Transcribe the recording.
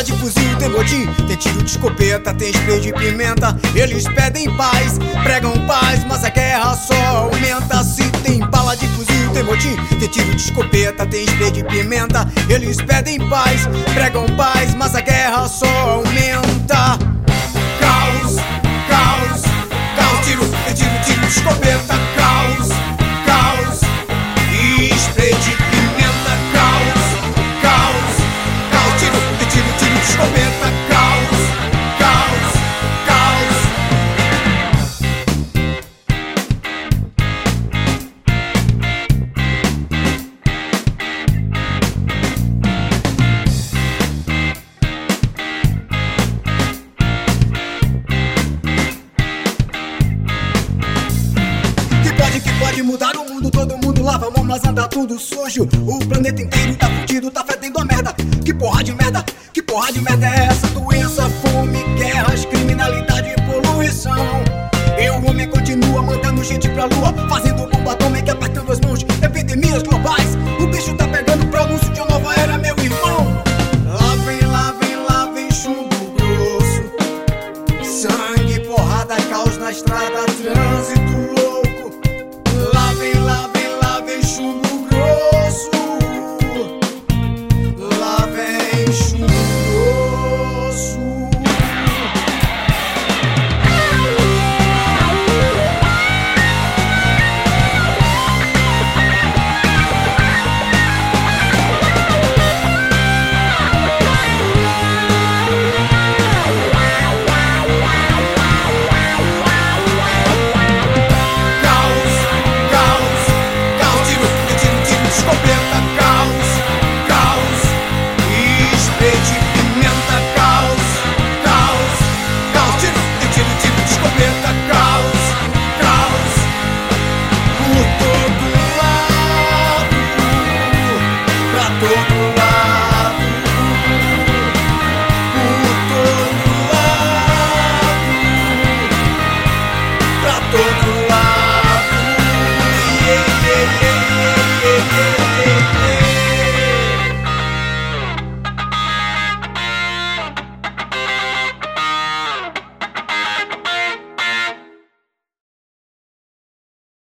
de fuzil, tem motim, tem tiro de escopeta, tem spray de pimenta. Eles pedem paz, pregam paz, mas a guerra só aumenta. Se tem bala de fuzil, tem motim, tem tiro de escopeta, tem spray de pimenta. Eles pedem paz, pregam paz, mas a guerra só aumenta. Caos, caos, caos, tem tiro de escopeta. Caos, caos e spray de pimenta. Caos, caos, caos, tem tiro de escopeta. Caos, caos, caos. Que pode mudar o mundo, todo mundo lava a mão, mas anda tudo sujo. O planeta inteiro tá fudido, tá fedendo a merda. Que porra de merda é essa doença? Fome,